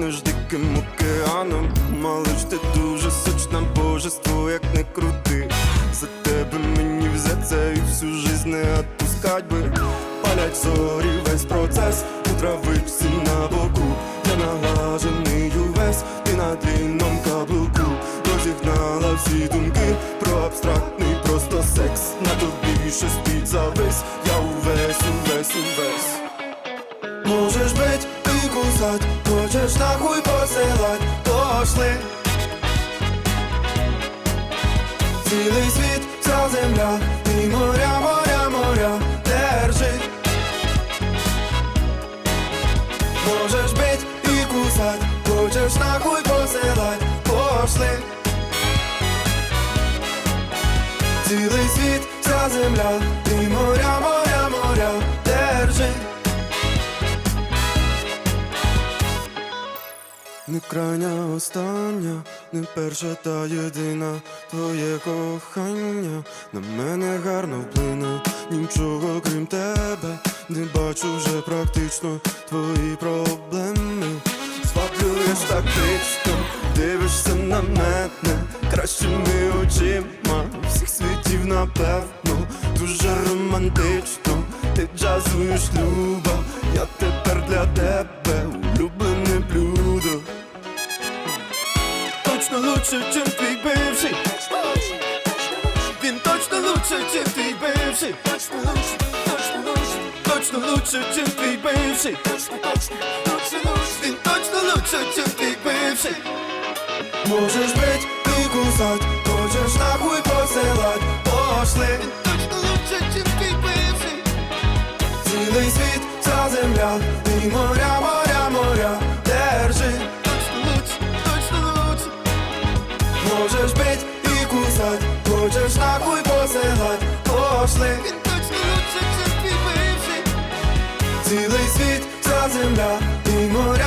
пахнеш диким океаном. Малиш, ти дуже сочна, божество, як не крути. За тебе мені взяться і всю жизнь не отпускать би. Палять зорі, весь процес у травичці на боку. Я налажений увесь, ти на длинном каблуку. Розігнала всі думки про абстрактний просто секс. На тобі шестить завис, я увесь. Можеш бить і кусать, хочеш нахуй посилать, пошли. Цілий світ, вся земля, і моря держить. Можеш бить і кусать, хочеш нахуй посилать, пошли. Цілий світ, вся земля, і моря держить. Не крайня остання, не перша та єдина. Твоє кохання на мене гарно вплине. Нічого крім тебе не бачу вже практично. Твої проблеми зваблюєш тактично. Дивишся на мене кращими очима всіх світів, напевно. Дуже романтично, ти джазуєш, люба. Я тепер для тебе улюблене блюдо. Точно лучше, чим твій бивший. Він точно лучше, чим твій бивший. Точно лучше, чим твій бивший. Він точно лучше, чим твій бивший. Можеш бить і кусать, хочеш нахуй посилать, пошли. Він точно лучше, чим твій бивший. Цілий світ, вся земля, і моря держить. Можеш бить і кусать, хочеш нахуй посилать, пошли. Він точно лучше, чим твій бивший. Цілий світ, вся земля, і моря